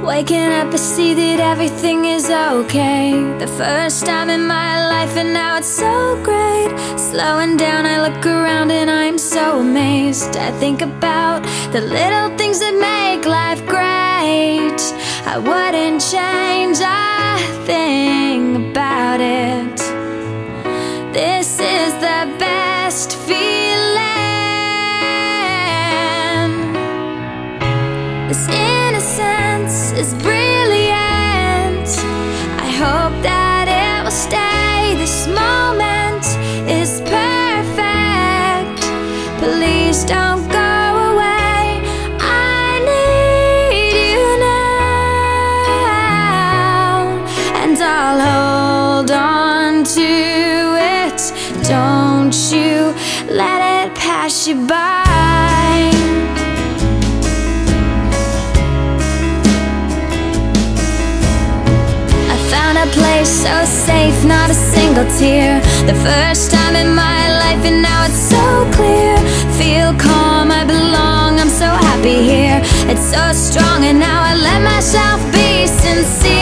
Waking up, I see that everything is okay. The first time in my life, and now it's so great. Slowing down, I look around and I'm so amazed. I think about the little things that make life great. I wouldn't change a thing about it. This is the best feeling. This innocence is brilliant. I hope that it will stay. This moment is perfect. Please don't go away. I need you now, and I'll hold on to it. Don't you let it pass you by. A place so safe, not a single tear. The first time in my life, and now it's so clear. Feel calm, I belong, I'm so happy here. It's so strong, and now I let myself be sincere.